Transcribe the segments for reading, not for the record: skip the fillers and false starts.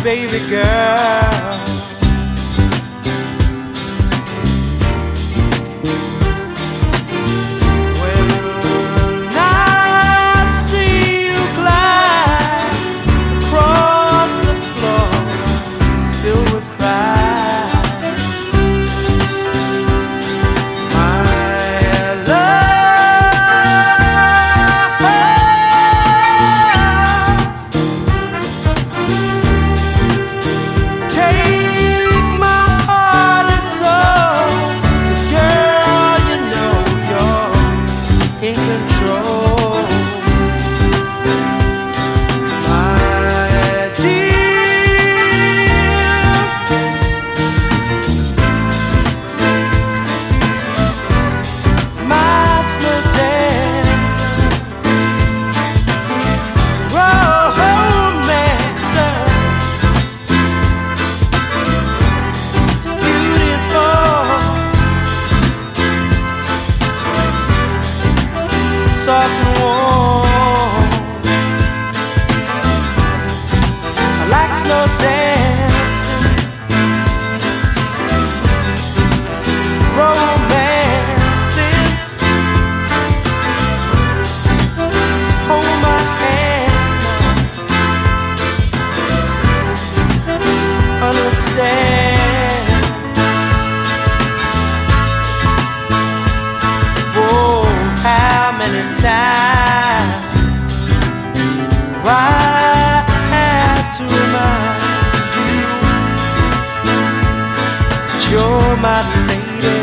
baby girl. When I see you glide across the floor, filled with pride, my love, take my heart and soul, 'cause girl, you know you're in control, my dear. My slow dancer, romancer, beautiful, soft and warm. I like slow dancing, romancing. Hold my hand, understand. Oh, how many times I have to remind you that you're my lady.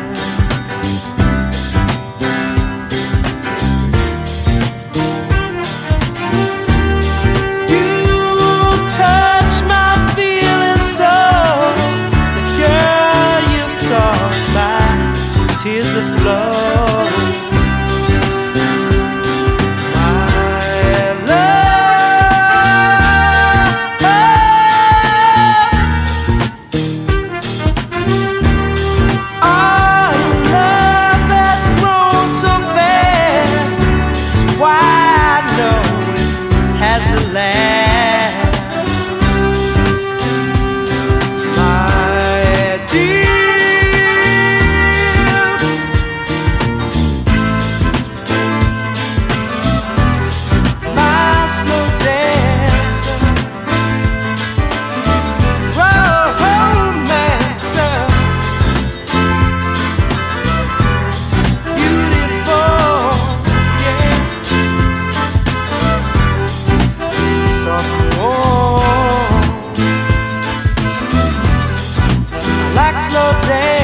You touch my feelings so, that girl, you cause my tears to flow. My love, our love that's grown so fast, is why I know it has to last. My dear, my slow dancer, romancer, beautiful, yeah, soft and warm. I like slow dance.